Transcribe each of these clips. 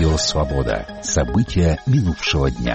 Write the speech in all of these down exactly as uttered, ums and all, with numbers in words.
Радио «Свобода». События минувшего дня.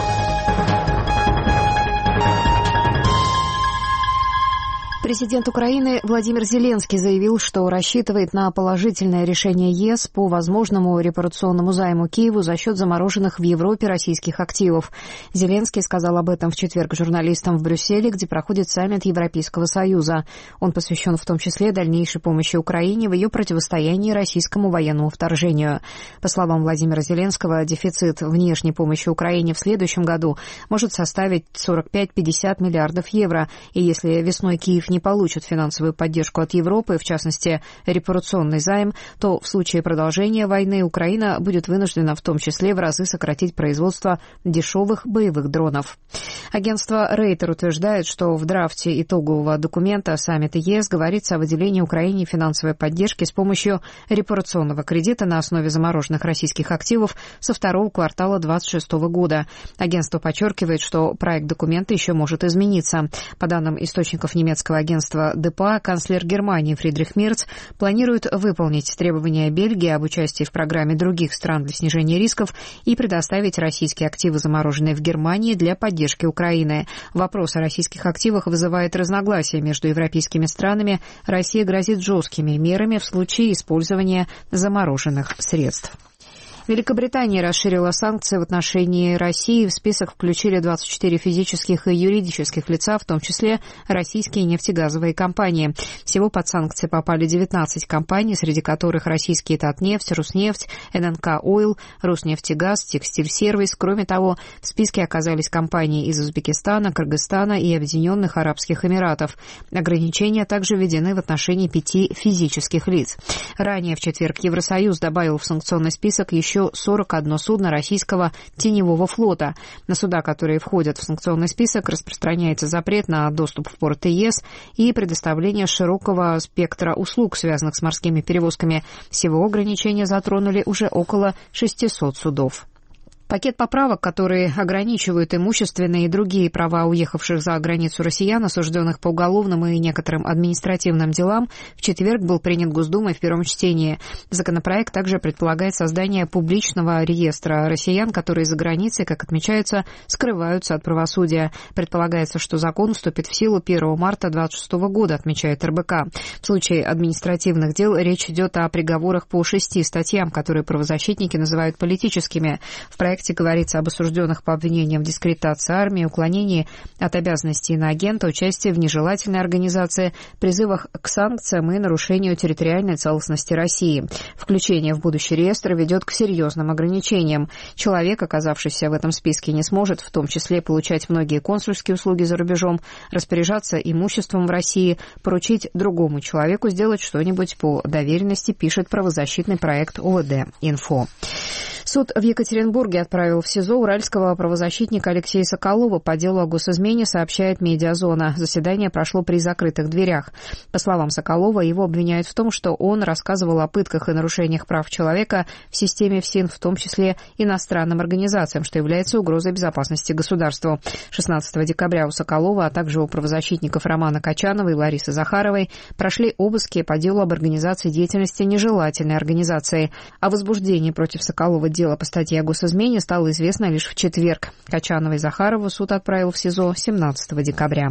Президент Украины Владимир Зеленский заявил, что рассчитывает на положительное решение ЕС по возможному репарационному займу Киеву за счет замороженных в Европе российских активов. Зеленский сказал об этом в четверг журналистам в Брюсселе, где проходит саммит Европейского Союза. Он посвящен в том числе дальнейшей помощи Украине в ее противостоянии российскому военному вторжению. По словам Владимира Зеленского, дефицит внешней помощи Украине в следующем году может составить сорок пять - пятьдесят миллиардов евро, и если весной Киев не получит финансовую поддержку от Европы, в частности, репарационный займ, то в случае продолжения войны Украина будет вынуждена в том числе в разы сократить производство дешевых боевых дронов. Агентство Рейтер утверждает, что в драфте итогового документа саммита ЕС говорится о выделении Украине финансовой поддержки с помощью репарационного кредита на основе замороженных российских активов со второго квартала две тысячи двадцать шестого года. Агентство подчеркивает, что проект документа еще может измениться. По данным источников немецкого агентства ДПА, канцлер Германии Фридрих Мерц планирует выполнить требования Бельгии об участии в программе других стран для снижения рисков и предоставить российские активы, замороженные в Германии, для поддержки Украины. Вопрос о российских активах вызывает разногласия между европейскими странами. Россия грозит жесткими мерами в случае использования замороженных средств. Великобритания расширила санкции в отношении России. В список включили двадцать четыре физических и юридических лица, в том числе российские нефтегазовые компании. Всего под санкции попали девятнадцать компаний, среди которых российские Татнефть, Руснефть, эн эн ка Ойл, Роснефтегаз, Текстиль-сервис. Кроме того, в списке оказались компании из Узбекистана, Кыргызстана и Объединенных Арабских Эмиратов. Ограничения также введены в отношении пяти физических лиц. Ранее в четверг Евросоюз добавил в санкционный список еще сорок одно судно российского теневого флота. На суда, которые входят в санкционный список, распространяется запрет на доступ в порты ЕС и предоставление широкого спектра услуг, связанных с морскими перевозками. Всего ограничения затронули уже около шестисот судов. Пакет поправок, которые ограничивают имущественные и другие права уехавших за границу россиян, осужденных по уголовным и некоторым административным делам, в четверг был принят Госдумой в первом чтении. Законопроект также предполагает создание публичного реестра россиян, которые за границей, как отмечается, скрываются от правосудия. Предполагается, что закон вступит в силу первого марта две тысячи двадцать шестого года, отмечает эр бэ ка. В случае административных дел речь идет о приговорах по шести статьям, которые правозащитники называют политическими. В проекте В проекте говорится об осужденных по обвинениям в дискредитации армии, уклонении от обязанностей иноагента, участии в нежелательной организации, призывах к санкциям и нарушению территориальной целостности России. Включение в будущий реестр ведет к серьезным ограничениям. Человек, оказавшийся в этом списке, не сможет в том числе получать многие консульские услуги за рубежом, распоряжаться имуществом в России, поручить другому человеку сделать что-нибудь по доверенности, пишет правозащитный проект о вэ дэ Инфо. Суд в Екатеринбурге отправил в СИЗО уральского правозащитника Алексея Соколова по делу о госизмене, сообщает «Медиазона». Заседание прошло при закрытых дверях. По словам Соколова, его обвиняют в том, что он рассказывал о пытках и нарушениях прав человека в системе ФСИН, в том числе иностранным организациям, что является угрозой безопасности государству. шестнадцатого декабря у Соколова, а также у правозащитников Романа Качанова и Ларисы Захаровой прошли обыски по делу об организации деятельности нежелательной организации. О возбуждении против Соколова дело по статье о госизмене стало известно лишь в четверг. Качанова и Захарову суд отправил в СИЗО семнадцатого декабря.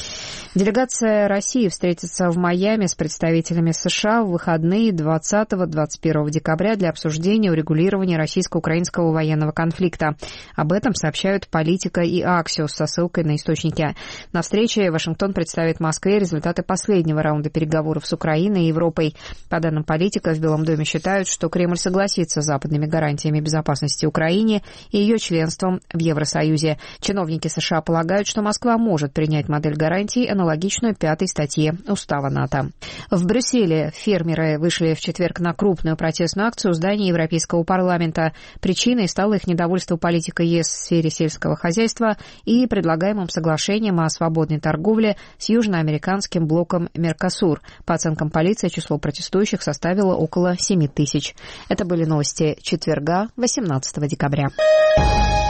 Делегация России встретится в Майами с представителями США в выходные двадцатого — двадцать первого декабря для обсуждения урегулирования российско-украинского военного конфликта. Об этом сообщают «Политика» и «Аксиос» со ссылкой на источники. На встрече Вашингтон представит Москве результаты последнего раунда переговоров с Украиной и Европой. По данным «Политика», в Белом доме считают, что Кремль согласится с западными гарантиями безопасности Украине и ее членством в Евросоюзе. Чиновники США полагают, что Москва может принять модель гарантий, аналогичную пятой статье Устава НАТО. В Брюсселе фермеры вышли в четверг на крупную протестную акцию у здания Европейского парламента. Причиной стало их недовольство политикой ЕС в сфере сельского хозяйства и предлагаемым соглашением о свободной торговле с южноамериканским блоком Меркосур. По оценкам полиции, число протестующих составило около семи тысяч. Это были новости четверга, восемнадцатого декабря.